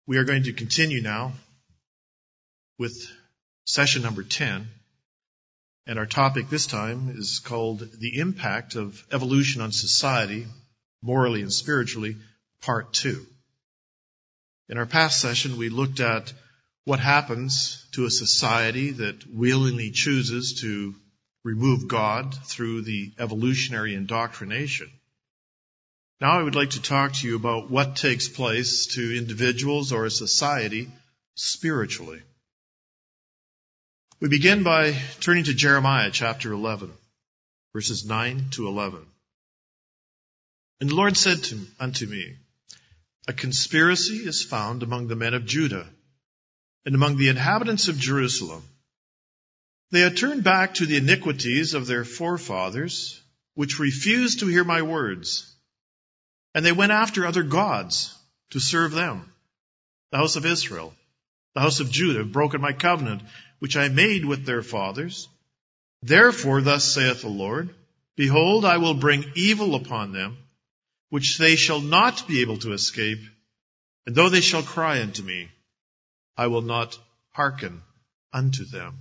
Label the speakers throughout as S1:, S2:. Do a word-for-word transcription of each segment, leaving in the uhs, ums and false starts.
S1: We are going to continue now with session number ten, and our topic this time is called The Impact of Evolution on Society, Morally and Spiritually, Part two. In our past session, we looked at what happens to a society that willingly chooses to remove God through the evolutionary indoctrination. Now I would like to talk to you about what takes place to individuals or a society spiritually. We begin by turning to Jeremiah chapter eleven, verses nine to eleven. And the Lord said to, unto me, A conspiracy is found among the men of Judah and among the inhabitants of Jerusalem. They had turned back to the iniquities of their forefathers, which refused to hear my words. And they went after other gods to serve them. The house of Israel, the house of Judah, have broken my covenant, which I made with their fathers. Therefore, thus saith the Lord, Behold, I will bring evil upon them, which they shall not be able to escape. And though they shall cry unto me, I will not hearken unto them.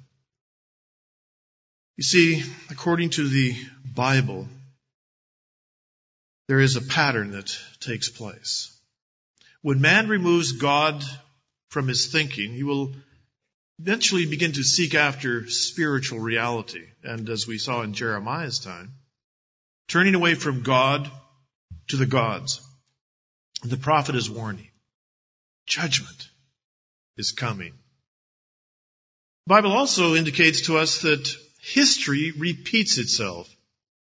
S1: You see, according to the Bible, there is a pattern that takes place. When man removes God from his thinking, he will eventually begin to seek after spiritual reality. And as we saw in Jeremiah's time, turning away from God to the gods. The prophet is warning. Judgment is coming. The Bible also indicates to us that history repeats itself.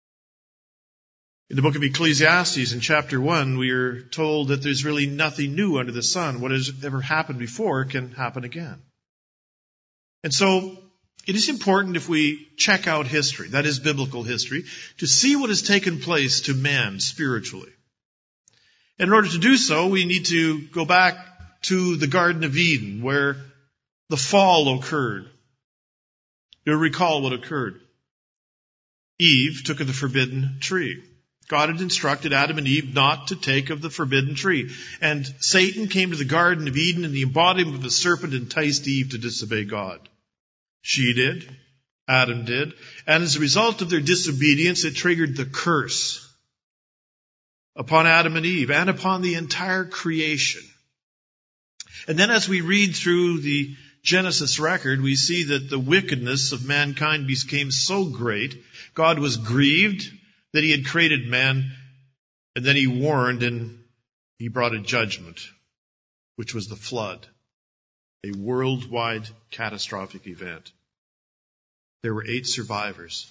S1: In the book of Ecclesiastes, in chapter one, we are told that there's really nothing new under the sun. What has ever happened before can happen again. And so, it is important if we check out history, that is biblical history, to see what has taken place to man spiritually. And in order to do so, we need to go back to the Garden of Eden, where the fall occurred. You'll recall what occurred. Eve took of the forbidden tree. God had instructed Adam and Eve not to take of the forbidden tree. And Satan came to the Garden of Eden in the embodiment of a serpent, enticed Eve to disobey God. She did. Adam did. And as a result of their disobedience, it triggered the curse upon Adam and Eve and upon the entire creation. And then as we read through the Genesis record, we see that the wickedness of mankind became so great, God was grieved that he had created man, and then he warned and he brought a judgment, which was the flood, a worldwide catastrophic event. There were eight survivors.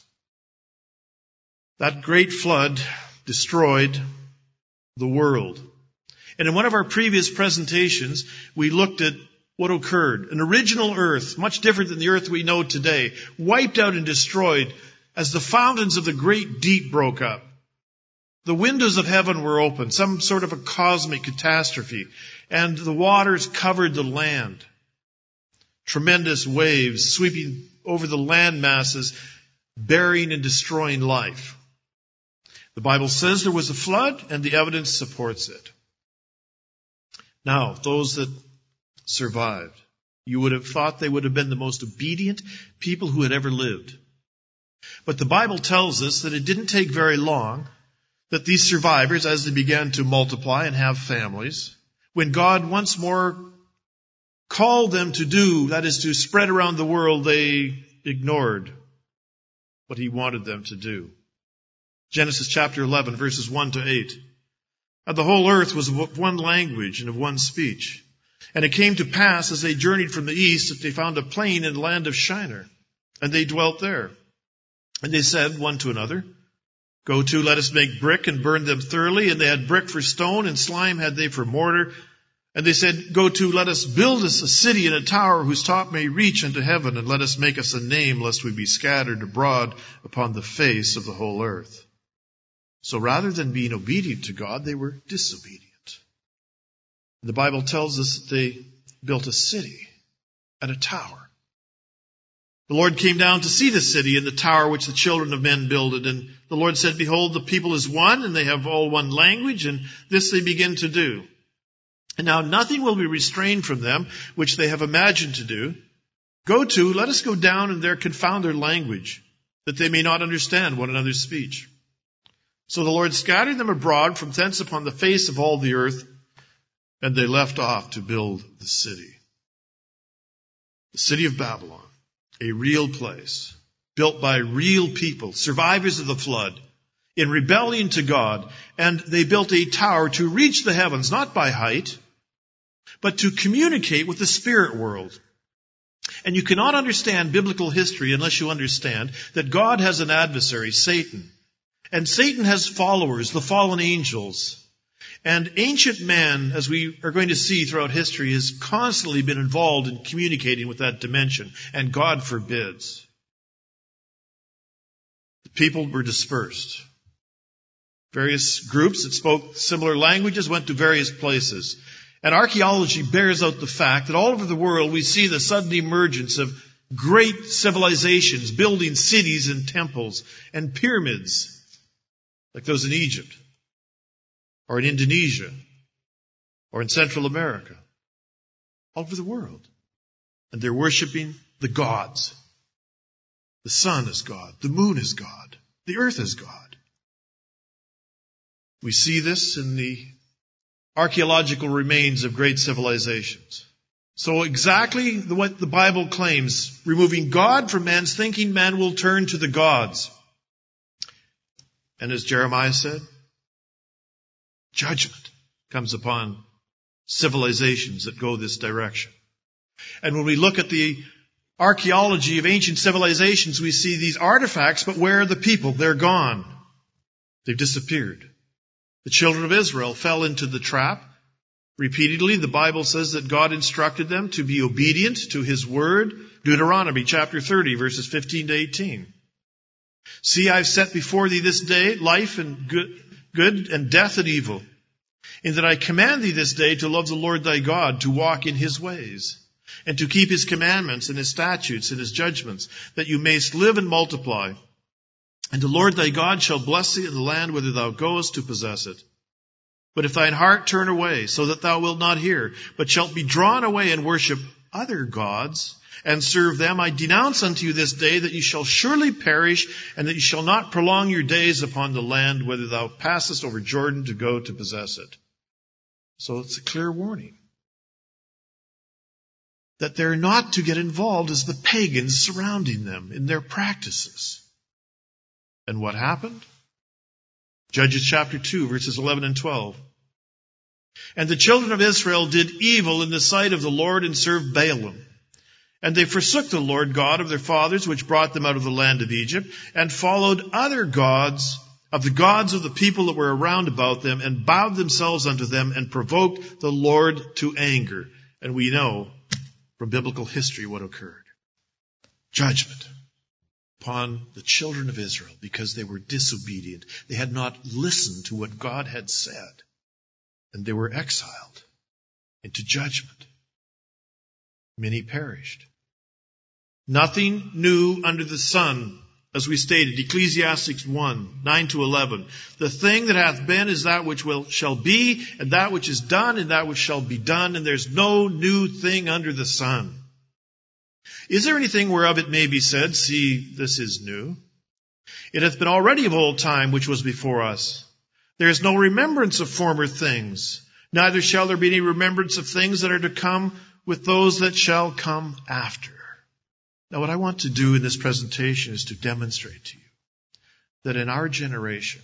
S1: That great flood destroyed the world. And in one of our previous presentations, we looked at what occurred. An original earth, much different than the earth we know today, wiped out and destroyed as the fountains of the great deep broke up. The windows of heaven were opened, some sort of a cosmic catastrophe, and the waters covered the land. Tremendous waves sweeping over the land masses, burying and destroying life. The Bible says there was a flood, and the evidence supports it. Now, those that survived, you would have thought they would have been the most obedient people who had ever lived. But the Bible tells us that it didn't take very long that these survivors, as they began to multiply and have families, when God once more called them to do, that is to spread around the world, they ignored what he wanted them to do. Genesis chapter eleven, verses one to eight. And the whole earth was of one language and of one speech. And it came to pass, as they journeyed from the east, that they found a plain in the land of Shinar, and they dwelt there. And they said one to another, Go to, let us make brick and burn them thoroughly. And they had brick for stone, and slime had they for mortar. And they said, Go to, let us build us a city and a tower whose top may reach unto heaven, and let us make us a name, lest we be scattered abroad upon the face of the whole earth. So rather than being obedient to God, they were disobedient. The Bible tells us that they built a city and a tower. The Lord came down to see the city and the tower which the children of men builded. And the Lord said, Behold, the people is one, and they have all one language, and this they begin to do. And now nothing will be restrained from them, which they have imagined to do. Go to, let us go down and there confound their language, that they may not understand one another's speech. So the Lord scattered them abroad from thence upon the face of all the earth, and they left off to build the city. The city of Babylon, a real place, built by real people, survivors of the flood, in rebellion to God, and they built a tower to reach the heavens, not by height, but to communicate with the spirit world. And you cannot understand biblical history unless you understand that God has an adversary, Satan. And Satan has followers, the fallen angels. And ancient man, as we are going to see throughout history, has constantly been involved in communicating with that dimension. And God forbids. The people were dispersed. Various groups that spoke similar languages went to various places. And archaeology bears out the fact that all over the world we see the sudden emergence of great civilizations, building cities and temples and pyramids, like those in Egypt, or in Indonesia, or in Central America, all over the world. And they're worshiping the gods. The sun is God. The moon is God. The earth is God. We see this in the archaeological remains of great civilizations. So exactly what the Bible claims, removing God from man's thinking, man will turn to the gods. And as Jeremiah said, judgment comes upon civilizations that go this direction. And when we look at the archaeology of ancient civilizations, we see these artifacts, but where are the people? They're gone. They've disappeared. The children of Israel fell into the trap. Repeatedly, the Bible says that God instructed them to be obedient to His word. Deuteronomy chapter thirty, verses fifteen to eighteen. See, I've set before thee this day life and good, good and death and evil, in that I command thee this day to love the Lord thy God, to walk in His ways, and to keep His commandments and His statutes and His judgments, that you mayst live and multiply. And the Lord thy God shall bless thee in the land whither thou goest to possess it. But if thine heart turn away, so that thou wilt not hear, but shalt be drawn away and worship other gods, and serve them, I denounce unto you this day that you shall surely perish, and that you shall not prolong your days upon the land whither thou passest over Jordan to go to possess it. So it's a clear warning that they're not to get involved as the pagans surrounding them in their practices. And what happened? Judges chapter two, verses eleven and twelve. And the children of Israel did evil in the sight of the Lord and served Baalim. And they forsook the Lord God of their fathers, which brought them out of the land of Egypt, and followed other gods of the gods of the people that were around about them, and bowed themselves unto them, and provoked the Lord to anger. And we know from biblical history what occurred. Judgment upon the children of Israel because they were disobedient. They had not listened to what God had said. And they were exiled into judgment. Many perished. Nothing new under the sun, as we stated, Ecclesiastes one, nine to eleven. The thing that hath been is that which will shall be, and that which is done, and that which shall be done, and there's no new thing under the sun. Is there anything whereof it may be said, see, this is new? It hath been already of old time which was before us. There is no remembrance of former things, neither shall there be any remembrance of things that are to come with those that shall come after. Now what I want to do in this presentation is to demonstrate to you that in our generation,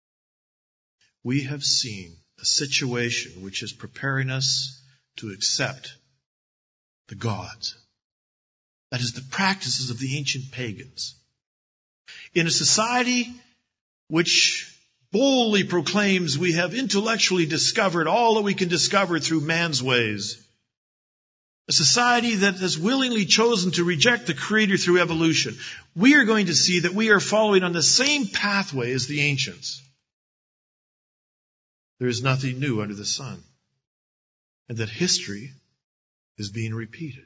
S1: we have seen a situation which is preparing us to accept the gods. That is the practices of the ancient pagans. In a society which boldly proclaims we have intellectually discovered all that we can discover through man's ways. A society that has willingly chosen to reject the Creator through evolution. We are going to see that we are following on the same pathway as the ancients. There is nothing new under the sun. And that history is being repeated.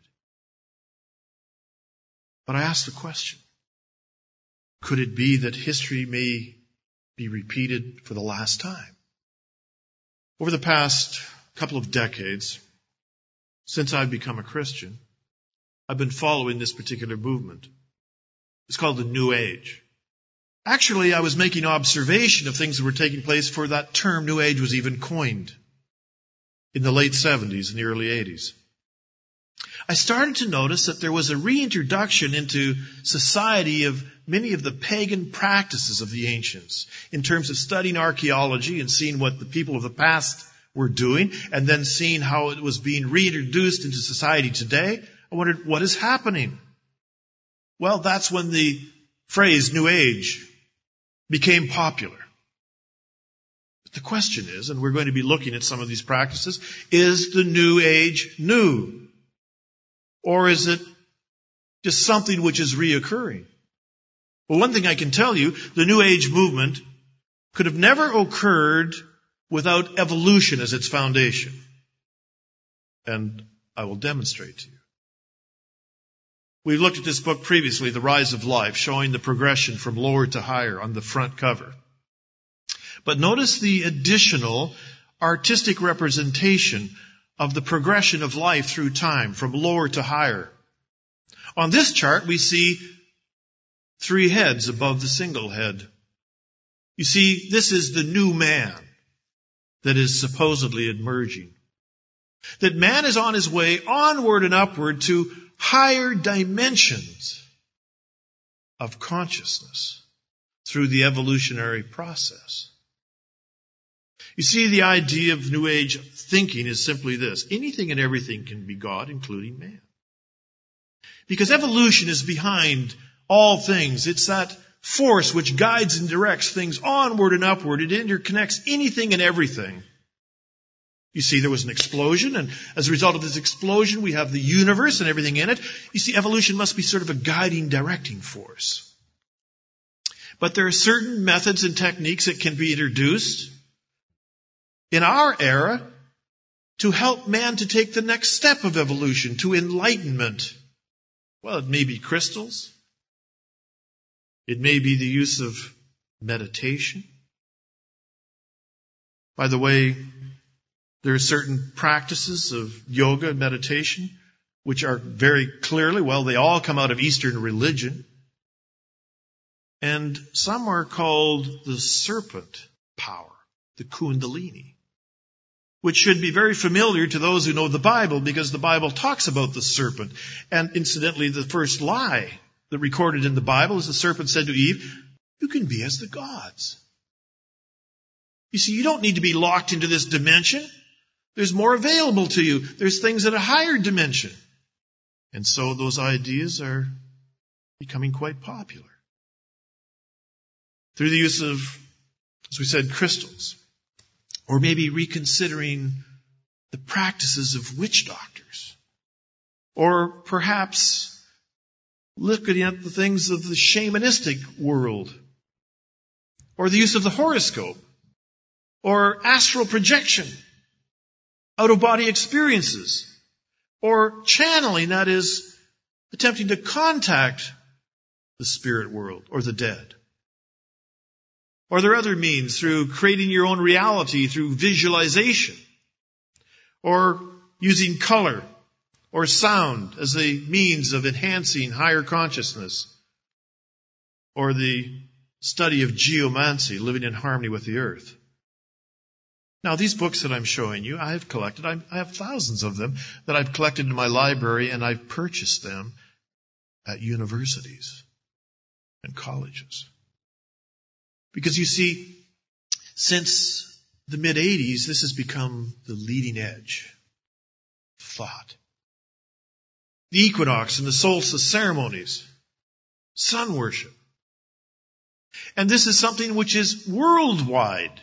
S1: But I ask the question, could it be that history may be repeated for the last time? Over the past couple of decades, since I've become a Christian, I've been following this particular movement. It's called the New Age. Actually, I was making observation of things that were taking place before that term New Age was even coined in the late seventies and the early eighties. I started to notice that there was a reintroduction into society of many of the pagan practices of the ancients in terms of studying archaeology and seeing what the people of the past were doing and then seeing how it was being reintroduced into society today. I wondered, what is happening? Well, that's when the phrase New Age became popular. But the question is, and we're going to be looking at some of these practices, is the New Age new? Or is it just something which is reoccurring? Well, one thing I can tell you, the New Age movement could have never occurred without evolution as its foundation. And I will demonstrate to you. We looked at this book previously, The Rise of Life, showing the progression from lower to higher on the front cover. But notice the additional artistic representation of the progression of life through time, from lower to higher. On this chart, we see three heads above the single head. You see, this is the new man that is supposedly emerging. That man is on his way onward and upward to higher dimensions of consciousness through the evolutionary process. You see, the idea of New Age thinking is simply this. Anything and everything can be God, including man. Because evolution is behind all things. It's that force which guides and directs things onward and upward. It interconnects anything and everything. You see, there was an explosion, and as a result of this explosion, we have the universe and everything in it. You see, evolution must be sort of a guiding, directing force. But there are certain methods and techniques that can be introduced in our era to help man to take the next step of evolution, to enlightenment. Well, it may be crystals. It may be the use of meditation. By the way, there are certain practices of yoga and meditation which are very clearly, well, they all come out of Eastern religion. And some are called the serpent power, the Kundalini, which should be very familiar to those who know the Bible, because the Bible talks about the serpent. And incidentally, the first lie that recorded in the Bible is the serpent said to Eve, "You can be as the gods." You see, you don't need to be locked into this dimension. There's more available to you. There's things at a higher dimension. And so those ideas are becoming quite popular. Through the use of, as we said, crystals. Or maybe reconsidering the practices of witch doctors. Or perhaps looking at the things of the shamanistic world. Or the use of the horoscope. Or astral projection. Out-of-body experiences. Or channeling, that is, attempting to contact the spirit world or the dead. Or there are other means through creating your own reality through visualization. Or using color or sound as a means of enhancing higher consciousness. Or the study of geomancy, living in harmony with the earth. Now, these books that I'm showing you, I have collected. I have thousands of them that I've collected in my library, and I've purchased them at universities and colleges. Because you see, since the mid-eighties, this has become the leading edge of thought. The equinox and the solstice ceremonies, sun worship. And this is something which is worldwide.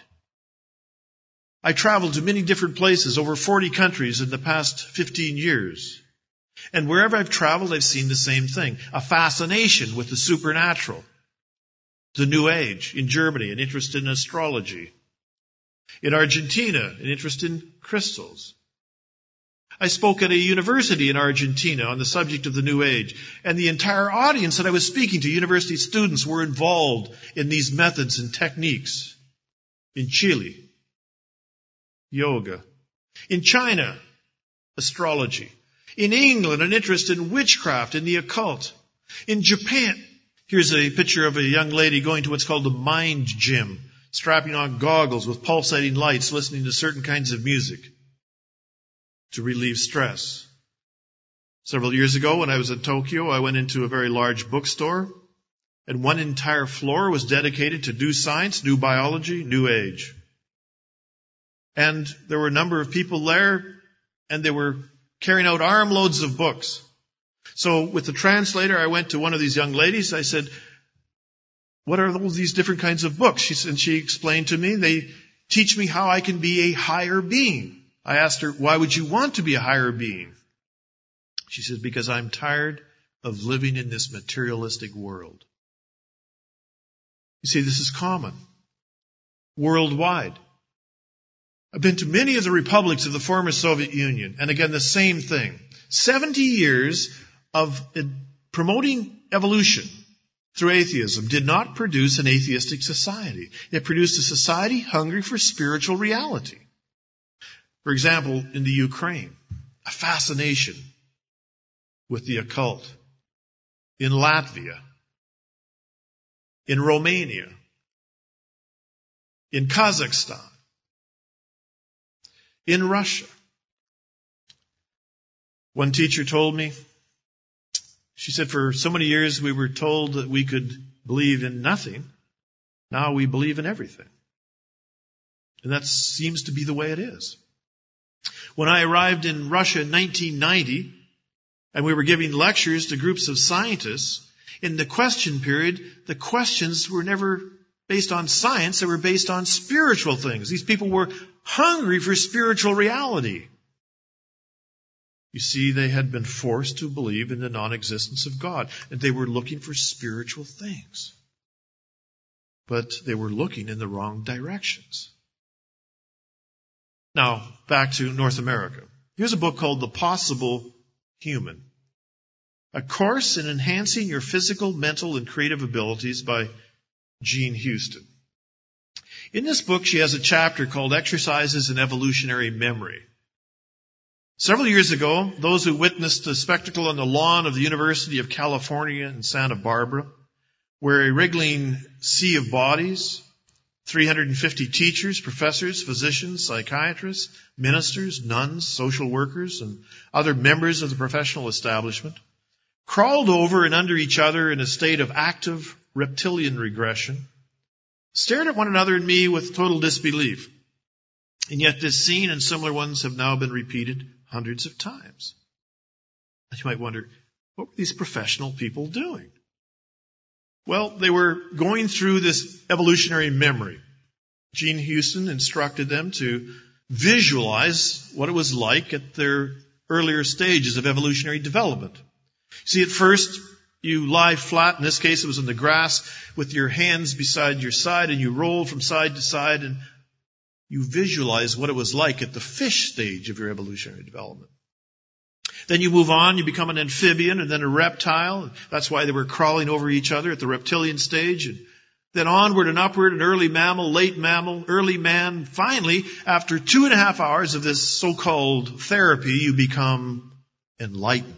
S1: I traveled to many different places, over forty countries in the past fifteen years. And wherever I've traveled, I've seen the same thing. A fascination with the supernatural. The New Age. In Germany, an interest in astrology. In Argentina, an interest in crystals. I spoke at a university in Argentina on the subject of the New Age. And the entire audience that I was speaking to, university students, were involved in these methods and techniques. In Chile. Yoga. In China, astrology. In England, an interest in witchcraft, in the occult. In Japan, here's a picture of a young lady going to what's called the mind gym, strapping on goggles with pulsating lights, listening to certain kinds of music to relieve stress. Several years ago, when I was in Tokyo, I went into a very large bookstore, and one entire floor was dedicated to new science, new biology, new age. And there were a number of people there, and they were carrying out armloads of books. So with the translator, I went to one of these young ladies. I said, what are all these different kinds of books? She said, and she explained to me, they teach me how I can be a higher being. I asked her, why would you want to be a higher being? She said, because I'm tired of living in this materialistic world. You see, this is common worldwide. I've been to many of the republics of the former Soviet Union, and again, the same thing. seventy years of promoting evolution through atheism did not produce an atheistic society. It produced a society hungry for spiritual reality. For example, in the Ukraine, a fascination with the occult. In Latvia, in Romania, in Kazakhstan, in Russia. One teacher told me, she said, for so many years we were told that we could believe in nothing. Now we believe in everything. And that seems to be the way it is. When I arrived in Russia in nineteen ninety, and we were giving lectures to groups of scientists, in the question period, the questions were never based on science, they were based on spiritual things. These people were hungry for spiritual reality. You see, they had been forced to believe in the non-existence of God, and they were looking for spiritual things. But they were looking in the wrong directions. Now, back to North America. Here's a book called The Possible Human. A Course in Enhancing Your Physical, Mental, and Creative Abilities by Jean Houston. In this book, she has a chapter called Exercises in Evolutionary Memory. Several years ago, those who witnessed the spectacle on the lawn of the University of California in Santa Barbara, where a wriggling sea of bodies, three hundred fifty teachers, professors, physicians, psychiatrists, ministers, nuns, social workers, and other members of the professional establishment, crawled over and under each other in a state of active reptilian regression, stared at one another and me with total disbelief. And yet this scene and similar ones have now been repeated hundreds of times. And you might wonder, what were these professional people doing? Well, they were going through this evolutionary memory. Jean Houston instructed them to visualize what it was like at their earlier stages of evolutionary development. See, at first, you lie flat. In this case, it was in the grass with your hands beside your side, and you roll from side to side, and you visualize what it was like at the fish stage of your evolutionary development. Then you move on, you become an amphibian and then a reptile. That's why they were crawling over each other at the reptilian stage. And then onward and upward, an early mammal, late mammal, early man. Finally, after two and a half hours of this so-called therapy, you become enlightened.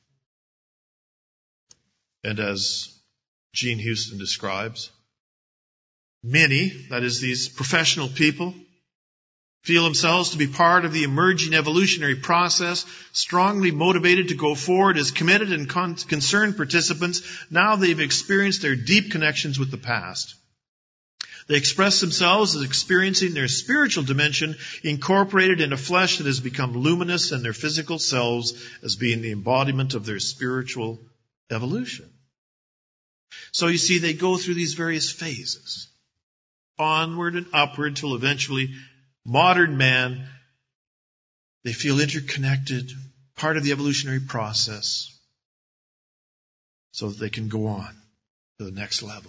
S1: And as Jean Houston describes, many, that is these professional people, feel themselves to be part of the emerging evolutionary process, strongly motivated to go forward as committed and con- concerned participants. Now they've experienced their deep connections with the past. They express themselves as experiencing their spiritual dimension incorporated in a flesh that has become luminous, and their physical selves as being the embodiment of their spiritual evolution. So you see, they go through these various phases, onward and upward, till eventually modern man, they feel interconnected, part of the evolutionary process, so that they can go on to the next level.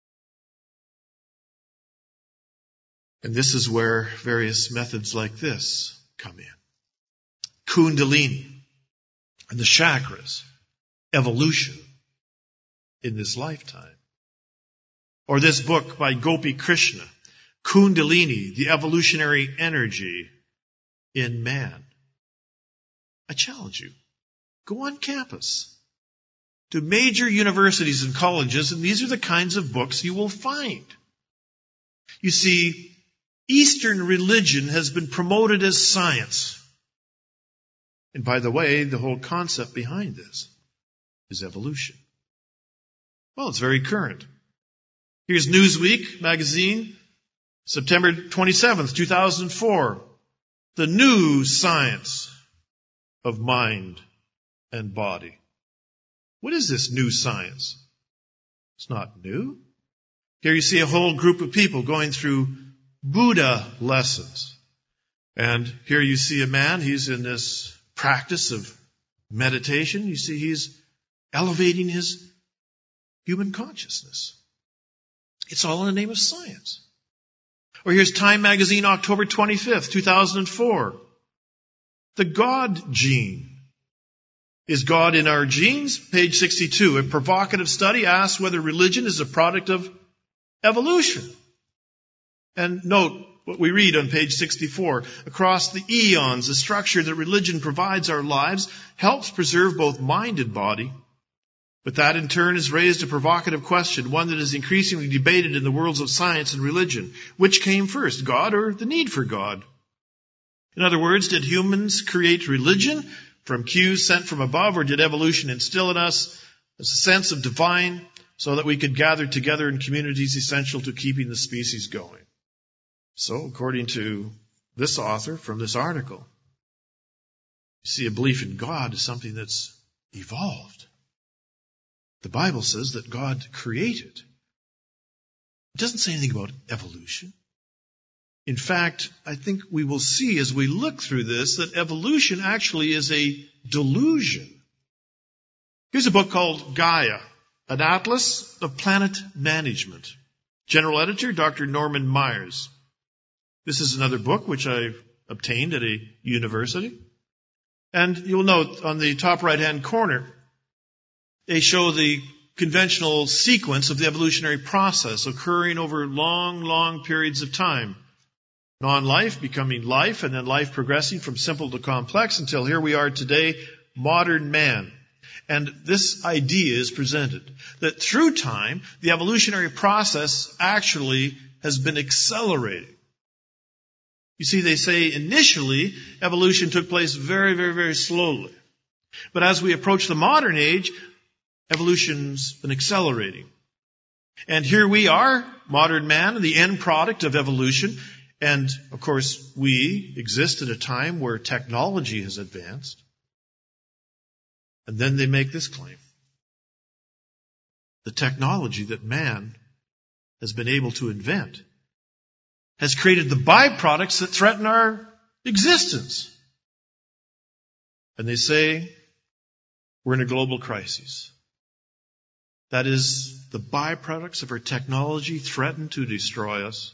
S1: And this is where various methods like this come in. Kundalini and the chakras, evolution in this lifetime. Or this book by Gopi Krishna, Kundalini, the evolutionary energy in man. I challenge you. Go on campus to major universities and colleges, and these are the kinds of books you will find. You see, Eastern religion has been promoted as science. And by the way, the whole concept behind this is evolution. Well, it's very current. Here's Newsweek magazine, September twenty-seventh, two thousand four. The new science of mind and body. What is this new science? It's not new. Here you see a whole group of people going through Buddha lessons. And here you see a man, he's in this practice of meditation. You see he's elevating his human consciousness. It's all in the name of science. Or here's Time magazine, October twenty-fifth, two thousand four. The God gene. Is God in our genes? Page sixty-two. A provocative study asks whether religion is a product of evolution. And note what we read on page sixty-four. Across the eons, the structure that religion provides our lives helps preserve both mind and body. But that in turn has raised a provocative question, one that is increasingly debated in the worlds of science and religion. Which came first, God or the need for God? In other words, did humans create religion from cues sent from above, or did evolution instill in us a sense of divine so that we could gather together in communities essential to keeping the species going? So, according to this author from this article, you see a belief in God is something that's evolved. The Bible says that God created. It doesn't say anything about evolution. In fact, I think we will see as we look through this that evolution actually is a delusion. Here's a book called Gaia, an atlas of planet management. General editor, Doctor Norman Myers. This is another book which I obtained at a university. And you'll note on the top right-hand corner, they show the conventional sequence of the evolutionary process occurring over long, long periods of time. Non-life becoming life, and then life progressing from simple to complex until here we are today, modern man. And this idea is presented, that through time, the evolutionary process actually has been accelerating. You see, they say initially, evolution took place very, very, very slowly. But as we approach the modern age, evolution's been accelerating. And here we are, modern man, the end product of evolution. And, of course, we exist at a time where technology has advanced. And then they make this claim. The technology that man has been able to invent has created the byproducts that threaten our existence. And they say we're in a global crisis. That is, the byproducts of our technology threaten to destroy us.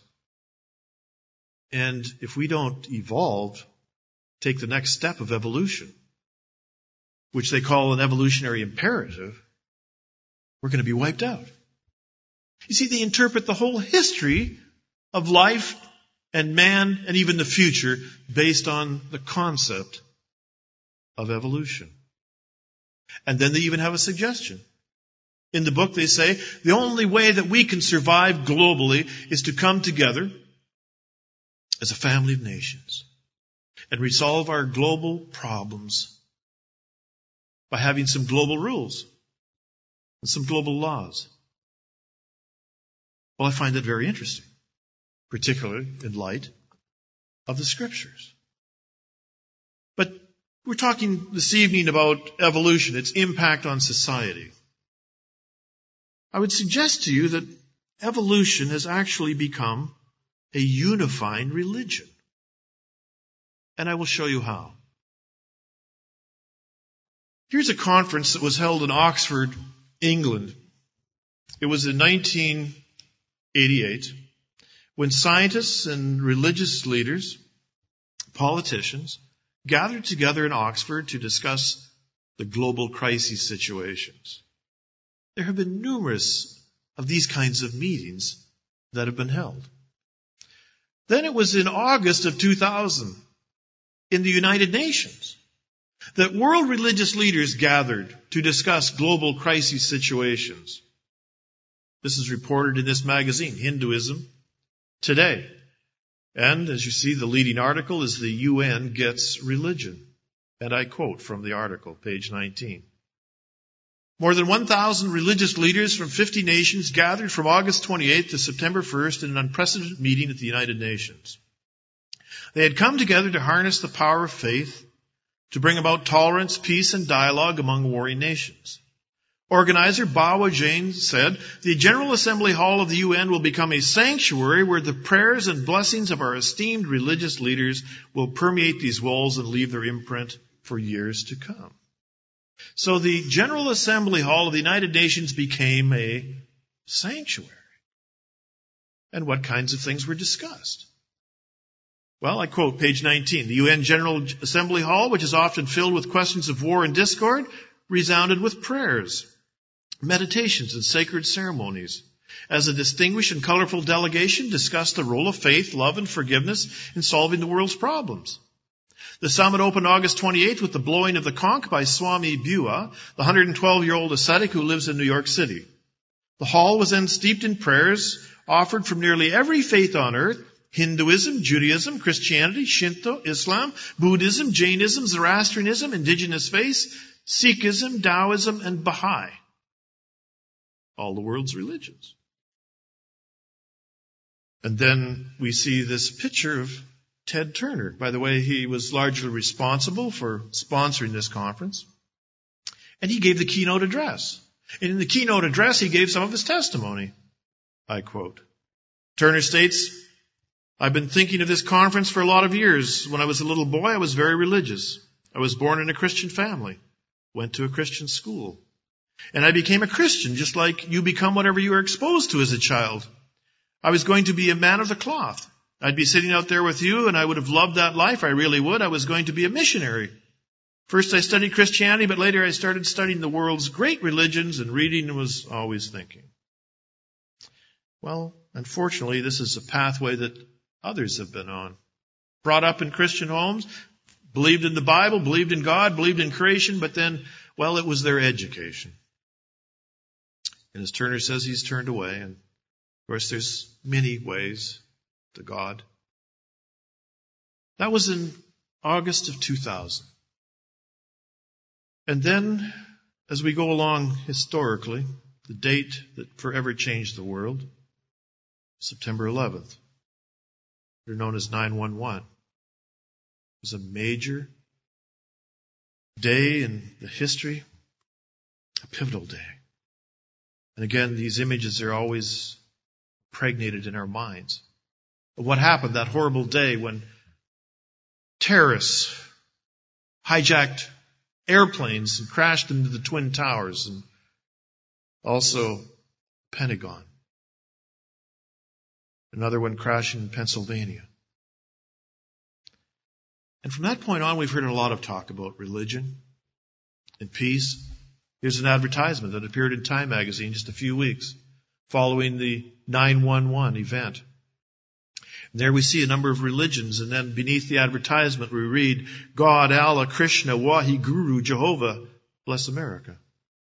S1: And if we don't evolve, take the next step of evolution, which they call an evolutionary imperative, we're going to be wiped out. You see, they interpret the whole history of life and man and even the future based on the concept of evolution. And then they even have a suggestion. In the book they say, the only way that we can survive globally is to come together as a family of nations and resolve our global problems by having some global rules and some global laws. Well, I find that very interesting, particularly in light of the Scriptures. But we're talking this evening about evolution, its impact on society. I would suggest to you that evolution has actually become a unifying religion. And I will show you how. Here's a conference that was held in Oxford, England. It was in nineteen eighty-eight, when scientists and religious leaders, politicians, gathered together in Oxford to discuss the global crisis situations. There have been numerous of these kinds of meetings that have been held. Then it was in August of two thousand in the United Nations, that world religious leaders gathered to discuss global crisis situations. This is reported in this magazine, Hinduism Today. And as you see, the leading article is the U N Gets Religion. And I quote from the article, page nineteen. More than one thousand religious leaders from fifty nations gathered from August twenty-eighth to September first in an unprecedented meeting at the United Nations. They had come together to harness the power of faith, to bring about tolerance, peace, and dialogue among warring nations. Organizer Bawa Jain said, the General Assembly Hall of the U N will become a sanctuary where the prayers and blessings of our esteemed religious leaders will permeate these walls and leave their imprint for years to come. So the General Assembly Hall of the United Nations became a sanctuary. And what kinds of things were discussed? Well, I quote page nineteen. The U N General Assembly Hall, which is often filled with questions of war and discord, resounded with prayers, meditations, and sacred ceremonies. As a distinguished and colorful delegation discussed the role of faith, love, and forgiveness in solving the world's problems. The summit opened August twenty-eighth with the blowing of the conch by Swami Bua, the one hundred twelve-year-old ascetic who lives in New York City. The hall was then steeped in prayers offered from nearly every faith on earth: Hinduism, Judaism, Christianity, Shinto, Islam, Buddhism, Jainism, Zoroastrianism, indigenous faiths, Sikhism, Taoism, and Baha'i. All the world's religions. And then we see this picture of Ted Turner. By the way, he was largely responsible for sponsoring this conference. And he gave the keynote address. And in the keynote address, he gave some of his testimony. I quote, Turner states, I've been thinking of this conference for a lot of years. When I was a little boy, I was very religious. I was born in a Christian family, went to a Christian school. And I became a Christian, just like you become whatever you are exposed to as a child. I was going to be a man of the cloth. I'd be sitting out there with you, and I would have loved that life. I really would. I was going to be a missionary. First I studied Christianity, but later I started studying the world's great religions, and reading was always thinking. Well, unfortunately, this is a pathway that others have been on. Brought up in Christian homes, believed in the Bible, believed in God, believed in creation, but then, well, it was their education. And as Turner says, he's turned away. And of course, there's many ways to God. That was in August of two thousand. And then, as we go along historically, the date that forever changed the world, September eleventh, they're known as nine one one. It was a major day in the history, a pivotal day. And again, these images are always impregnated in our minds of what happened that horrible day when terrorists hijacked airplanes and crashed into the Twin Towers and also Pentagon. Another one crashing in Pennsylvania. And from that point on, we've heard a lot of talk about religion and peace. Here's an advertisement that appeared in Time magazine just a few weeks following the nine one one event. And there we see a number of religions, and then beneath the advertisement we read, God, Allah, Krishna, Wahi, Guru, Jehovah, bless America.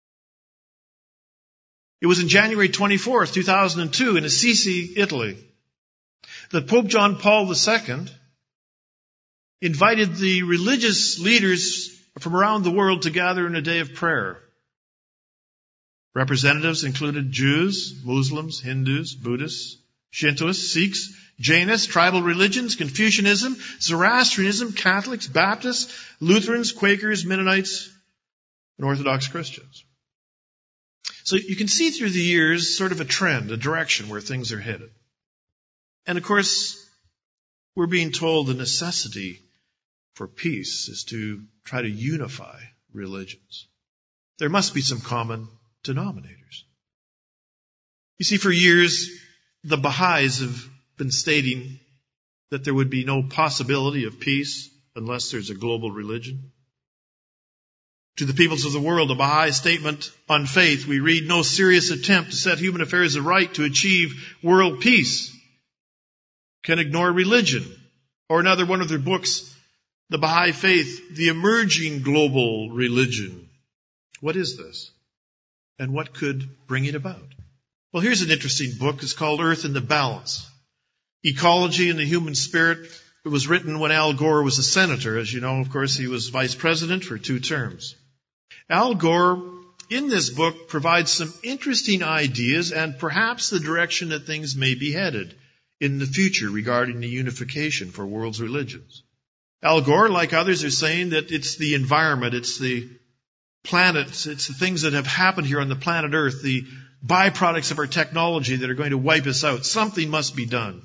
S1: It was in January twenty-fourth, two thousand two in Assisi, Italy, that Pope John Paul the Second invited the religious leaders from around the world to gather in a day of prayer. Representatives included Jews, Muslims, Hindus, Buddhists, Shintoists, Sikhs, Jainists, tribal religions, Confucianism, Zoroastrianism, Catholics, Baptists, Lutherans, Quakers, Mennonites, and Orthodox Christians. So you can see through the years sort of a trend, a direction where things are headed. And of course, we're being told the necessity for peace is to try to unify religions. There must be some common denominators. You see, for years, the Baha'is have been stating that there would be no possibility of peace unless there's a global religion. To the peoples of the world, the Baha'i statement on faith, we read, no serious attempt to set human affairs aright to achieve world peace can ignore religion. Or another one of their books, The Baha'i Faith, the emerging global religion. What is this? And what could bring it about? Well, here's an interesting book. It's called Earth in the Balance. Ecology and the Human Spirit. It was written when Al Gore was a senator. As you know, of course, he was vice president for two terms. Al Gore, in this book, provides some interesting ideas and perhaps the direction that things may be headed in the future regarding the unification for world's religions. Al Gore, like others, are saying that it's the environment, it's the planets, it's the things that have happened here on the planet Earth, the byproducts of our technology that are going to wipe us out. Something must be done.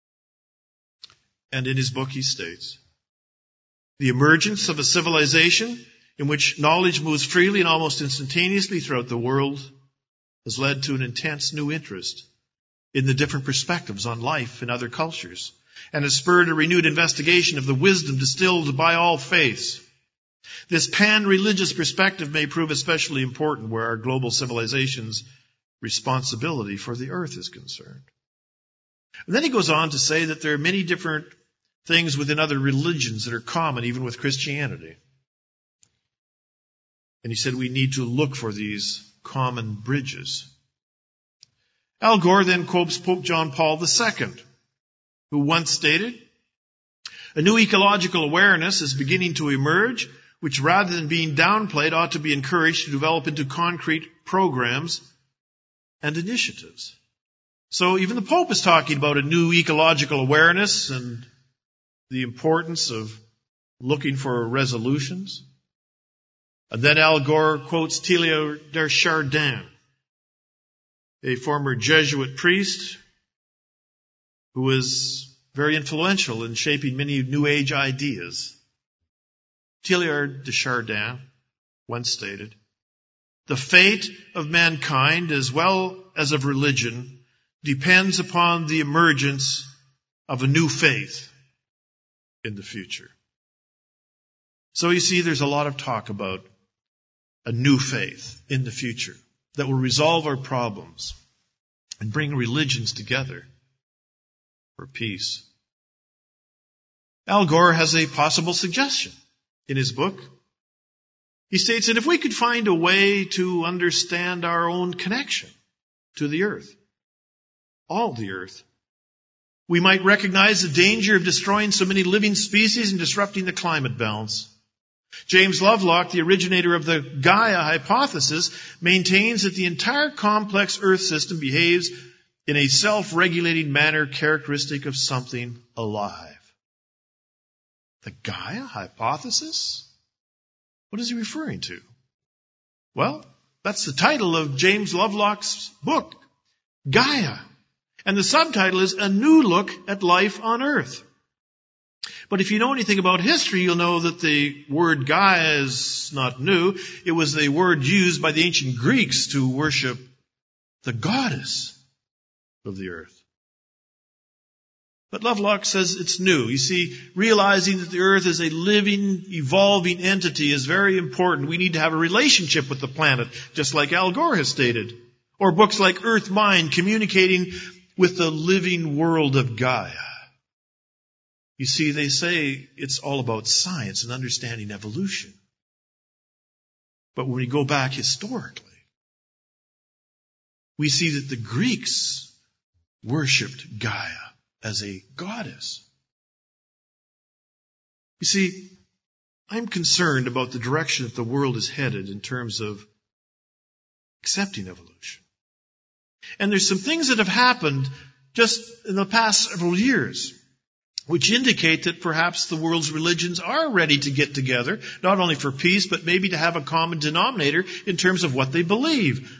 S1: And in his book he states, the emergence of a civilization in which knowledge moves freely and almost instantaneously throughout the world has led to an intense new interest in the different perspectives on life in other cultures, and has spurred a renewed investigation of the wisdom distilled by all faiths. This pan-religious perspective may prove especially important where our global civilization's responsibility for the earth is concerned. And then he goes on to say that there are many different things within other religions that are common, even with Christianity. And he said we need to look for these common bridges. Al Gore then quotes Pope John Paul the Second, who once stated, a new ecological awareness is beginning to emerge, which rather than being downplayed ought to be encouraged to develop into concrete programs and initiatives. So even the Pope is talking about a new ecological awareness and the importance of looking for resolutions. And then Al Gore quotes Teilhard de Chardin, a former Jesuit priest who was very influential in shaping many New Age ideas. Teilhard de Chardin once stated, the fate of mankind as well as of religion depends upon the emergence of a new faith in the future. So you see, there's a lot of talk about a new faith in the future that will resolve our problems and bring religions together for peace. Al Gore has a possible suggestion in his book. He states that if we could find a way to understand our own connection to the earth, all the earth, we might recognize the danger of destroying so many living species and disrupting the climate balance. James Lovelock, the originator of the Gaia hypothesis, maintains that the entire complex Earth system behaves in a self-regulating manner characteristic of something alive. The Gaia hypothesis? What is he referring to? Well, that's the title of James Lovelock's book, Gaia. And the subtitle is A New Look at Life on Earth. But if you know anything about history, you'll know that the word Gaia is not new. It was the word used by the ancient Greeks to worship the goddess of the earth. But Lovelock says it's new. You see, realizing that the earth is a living, evolving entity is very important. We need to have a relationship with the planet, just like Al Gore has stated. Or books like Earth Mind, communicating with the living world of Gaia. You see, they say it's all about science and understanding evolution. But when we go back historically, we see that the Greeks worshipped Gaia as a goddess. You see, I'm concerned about the direction that the world is headed in terms of accepting evolution. And there's some things that have happened just in the past several years which indicate that perhaps the world's religions are ready to get together, not only for peace, but maybe to have a common denominator in terms of what they believe.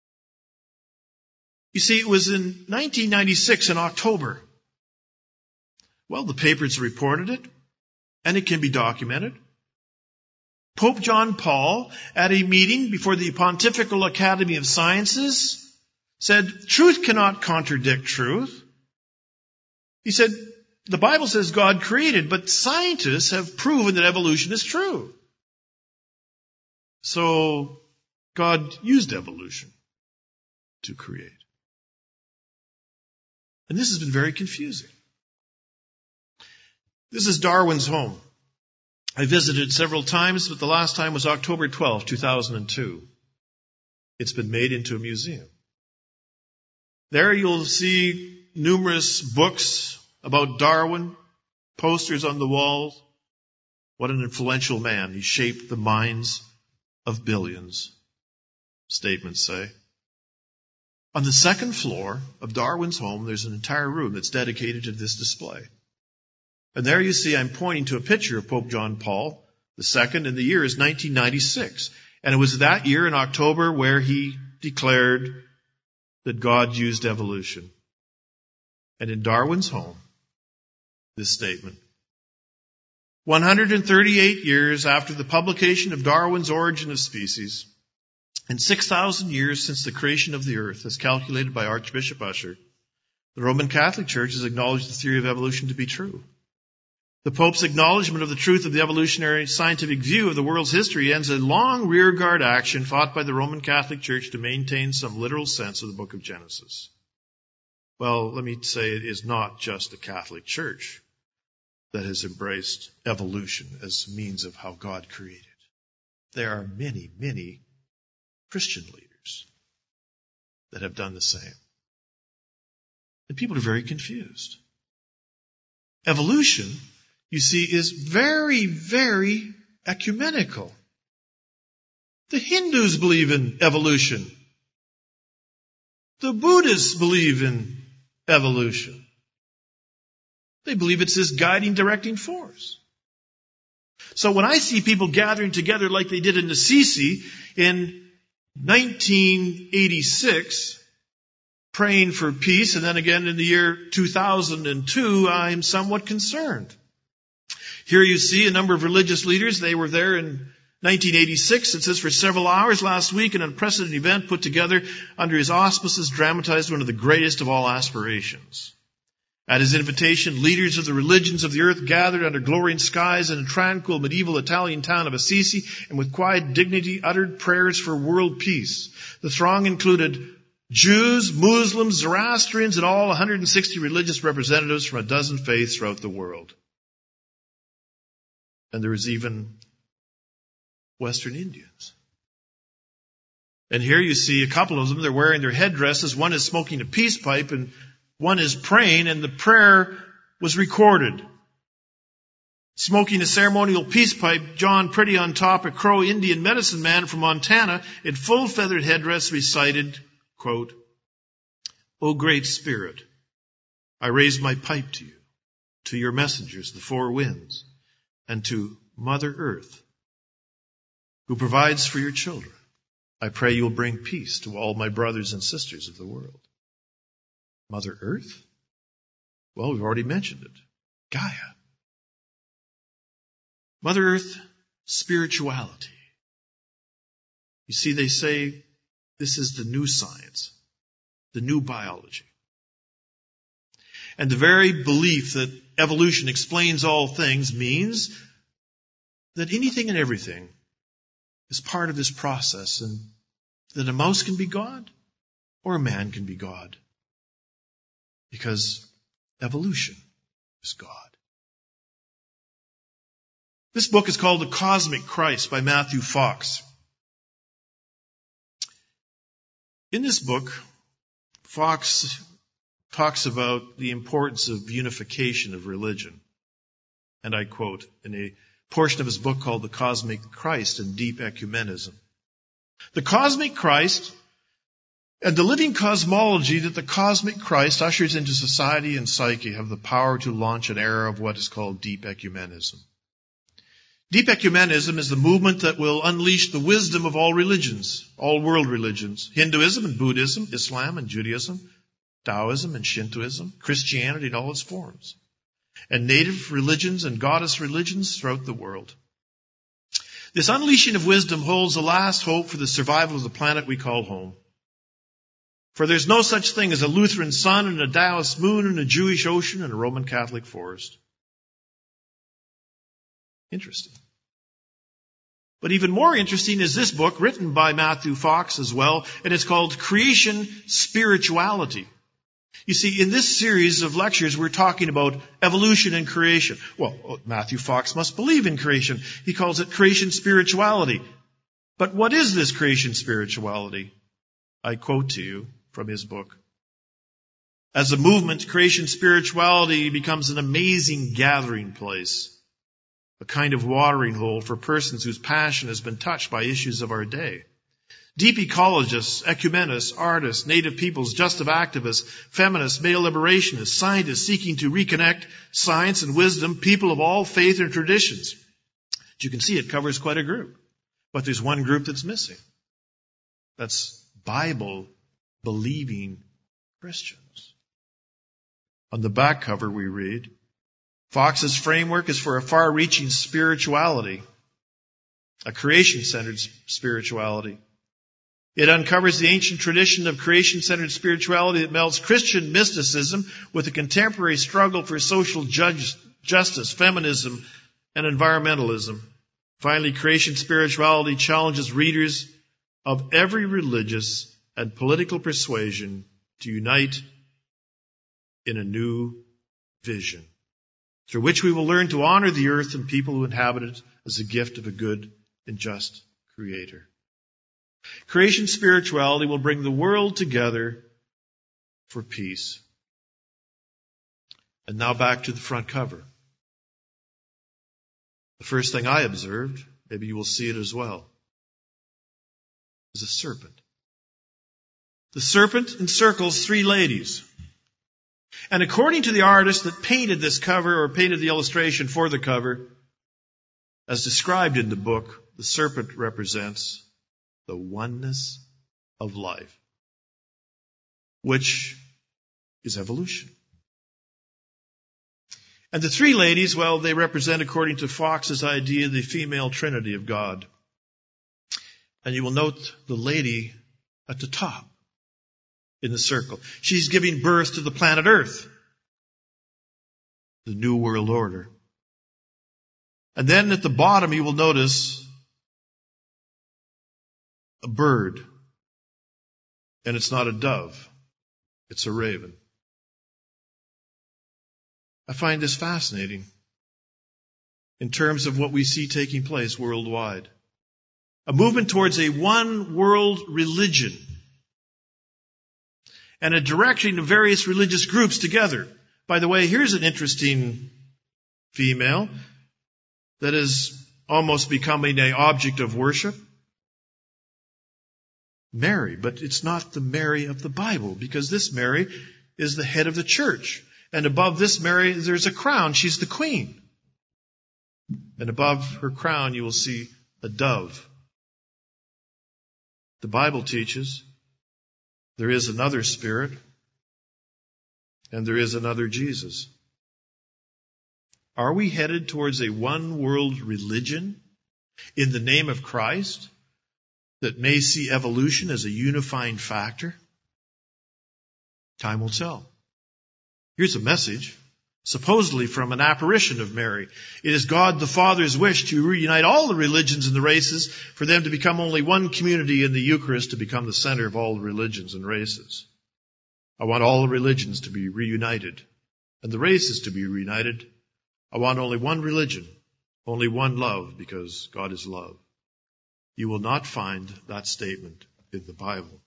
S1: You see, it was in nineteen ninety-six in October. Well, the papers reported it, and it can be documented. Pope John Paul, at a meeting before the Pontifical Academy of Sciences, said, truth cannot contradict truth. He said, the Bible says God created, but scientists have proven that evolution is true. So God used evolution to create. And this has been very confusing. This is Darwin's home. I visited several times, but the last time was October twelfth, two thousand two. It's been made into a museum. There you'll see numerous books about Darwin, posters on the walls. What an influential man. He shaped the minds of billions, statements say. On the second floor of Darwin's home, there's an entire room that's dedicated to this display. And there you see I'm pointing to a picture of Pope John Paul the Second, and the year is nineteen ninety-six. And it was that year in October where he declared that God used evolution. And in Darwin's home, this statement. one hundred thirty-eight years after the publication of Darwin's Origin of Species, and six thousand years since the creation of the earth, as calculated by Archbishop Usher, the Roman Catholic Church has acknowledged the theory of evolution to be true. The Pope's acknowledgement of the truth of the evolutionary scientific view of the world's history ends a long rearguard action fought by the Roman Catholic Church to maintain some literal sense of the book of Genesis. Well, let me say it is not just the Catholic Church that has embraced evolution as a means of how God created. There are many, many Christian leaders that have done the same. And people are very confused. Evolution, you see, is very, very ecumenical. The Hindus believe in evolution. The Buddhists believe in evolution. They believe it's this guiding, directing force. So when I see people gathering together like they did in Assisi in nineteen eighty-six, praying for peace, and then again in the year two thousand two, I'm somewhat concerned. Here you see a number of religious leaders. They were there in nineteen eighty-six. It says for several hours last week, an unprecedented event put together under his auspices dramatized one of the greatest of all aspirations. At his invitation, leaders of the religions of the earth gathered under glowing skies in a tranquil medieval Italian town of Assisi and with quiet dignity uttered prayers for world peace. The throng included Jews, Muslims, Zoroastrians, and all one hundred sixty religious representatives from a dozen faiths throughout the world. And there was even Western Indians. And here you see a couple of them. They're wearing their headdresses. One is smoking a peace pipe and one is praying, and the prayer was recorded. Smoking a ceremonial peace pipe, John Pretty on top, a Crow Indian medicine man from Montana, in full feathered headdress recited, quote, "O great Spirit, I raise my pipe to you, to your messengers, the four winds, and to Mother Earth, who provides for your children. I pray you will bring peace to all my brothers and sisters of the world." Mother Earth? Well, we've already mentioned it. Gaia. Mother Earth, spirituality. You see, they say this is the new science, the new biology. And the very belief that evolution explains all things means that anything and everything is part of this process, and that a mouse can be God or a man can be God. Because evolution is God. This book is called The Cosmic Christ by Matthew Fox. In this book, Fox talks about the importance of unification of religion. And I quote in a portion of his book called The Cosmic Christ and Deep Ecumenism. The Cosmic Christ and the living cosmology that the cosmic Christ ushers into society and psyche have the power to launch an era of what is called deep ecumenism. Deep ecumenism is the movement that will unleash the wisdom of all religions, all world religions, Hinduism and Buddhism, Islam and Judaism, Taoism and Shintoism, Christianity in all its forms, and native religions and goddess religions throughout the world. This unleashing of wisdom holds the last hope for the survival of the planet we call home. For there's no such thing as a Lutheran sun and a Taoist moon and a Jewish ocean and a Roman Catholic forest. Interesting. But even more interesting is this book written by Matthew Fox as well, and it's called Creation Spirituality. You see, in this series of lectures, we're talking about evolution and creation. Well, Matthew Fox must believe in creation. He calls it creation spirituality. But what is this creation spirituality? I quote to you from his book. As a movement, creation spirituality becomes an amazing gathering place, a kind of watering hole for persons whose passion has been touched by issues of our day. Deep ecologists, ecumenists, artists, native peoples, justice activists, feminists, male liberationists, scientists seeking to reconnect science and wisdom, people of all faith and traditions. As you can see, it covers quite a group. But there's one group that's missing. That's Bible-believing Christians. On the back cover we read, Fox's framework is for a far-reaching spirituality, a creation-centered spirituality. It uncovers the ancient tradition of creation-centered spirituality that melds Christian mysticism with a contemporary struggle for social judge, justice, feminism, and environmentalism. Finally, creation spirituality challenges readers of every religious and political persuasion to unite in a new vision, through which we will learn to honor the earth and people who inhabit it as a gift of a good and just Creator. Creation spirituality will bring the world together for peace. And now back to the front cover. The first thing I observed, maybe you will see it as well, is a serpent. The serpent encircles three ladies. And according to the artist that painted this cover or painted the illustration for the cover, as described in the book, the serpent represents the oneness of life, which is evolution. And the three ladies, well, they represent, according to Fox's idea, the female trinity of God. And you will note the lady at the top in the circle. She's giving birth to the planet Earth, the New World Order. And then at the bottom you will notice a bird. And it's not a dove. It's a raven. I find this fascinating in terms of what we see taking place worldwide. A movement towards a one world religion and a direction of various religious groups together. By the way, here's an interesting female that is almost becoming an object of worship. Mary, but it's not the Mary of the Bible, because this Mary is the head of the church. And above this Mary, there's a crown. She's the queen. And above her crown, you will see a dove. The Bible teaches there is another Spirit, and there is another Jesus. Are we headed towards a one-world religion in the name of Christ that may see evolution as a unifying factor? Time will tell. Here's a message, supposedly from an apparition of Mary. It is God the Father's wish to reunite all the religions and the races, for them to become only one community in the Eucharist, to become the center of all the religions and races. I want all the religions to be reunited and the races to be reunited. I want only one religion, only one love, because God is love. You will not find that statement in the Bible.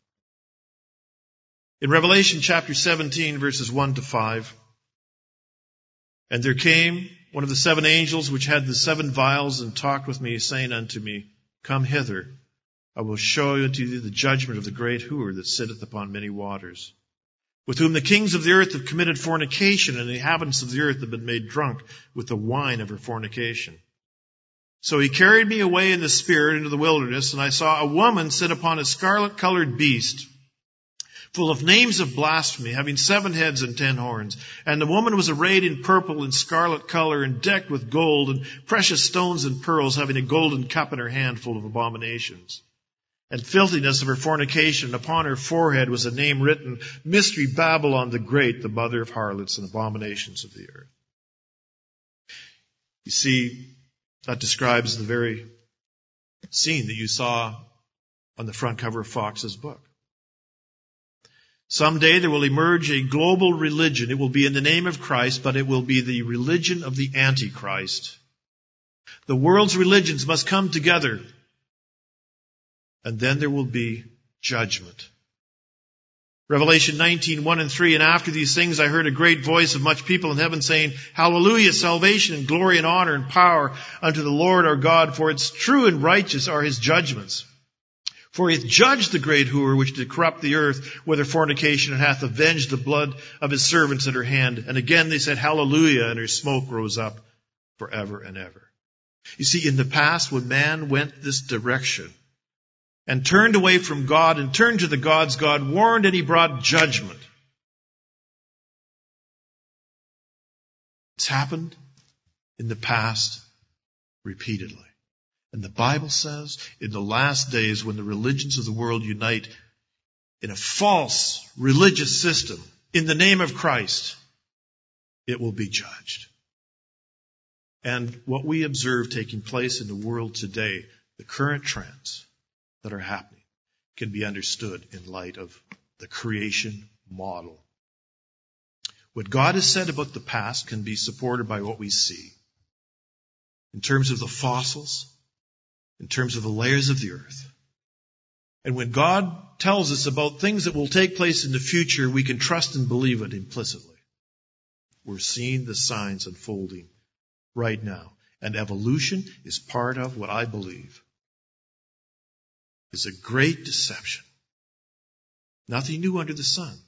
S1: In Revelation chapter seventeen, verses one to five, and there came one of the seven angels which had the seven vials, and talked with me, saying unto me, Come hither, I will show unto thee the judgment of the great whore that sitteth upon many waters, with whom the kings of the earth have committed fornication, and the inhabitants of the earth have been made drunk with the wine of her fornication. So he carried me away in the spirit into the wilderness, and I saw a woman sit upon a scarlet-colored beast, full of names of blasphemy, having seven heads and ten horns. And the woman was arrayed in purple and scarlet color, and decked with gold and precious stones and pearls, having a golden cup in her hand full of abominations and filthiness of her fornication. And upon her forehead was a name written, Mystery Babylon the Great, the mother of harlots and abominations of the earth. You see, that describes the very scene that you saw on the front cover of Fox's book. Someday there will emerge a global religion. It will be in the name of Christ, but it will be the religion of the Antichrist. The world's religions must come together, and then there will be judgment. Revelation nineteen, one and three, and after these things I heard a great voice of much people in heaven saying, Hallelujah, salvation and glory and honor and power unto the Lord our God, for it's true and righteous are his judgments. For he hath judged the great whore which did corrupt the earth with her fornication, and hath avenged the blood of his servants at her hand. And again they said, Hallelujah, and her smoke rose up forever and ever. You see, in the past, when man went this direction and turned away from God and turned to the gods, God warned and he brought judgment. It's happened in the past repeatedly. And the Bible says, in the last days, when the religions of the world unite in a false religious system in the name of Christ, it will be judged. And what we observe taking place in the world today, the current trends that are happening, can be understood in light of the creation model. What God has said about the past can be supported by what we see. In terms of the fossils, in terms of the layers of the earth. And when God tells us about things that will take place in the future, we can trust and believe it implicitly. We're seeing the signs unfolding right now. And evolution is part of what I believe is a great deception. Nothing new under the sun.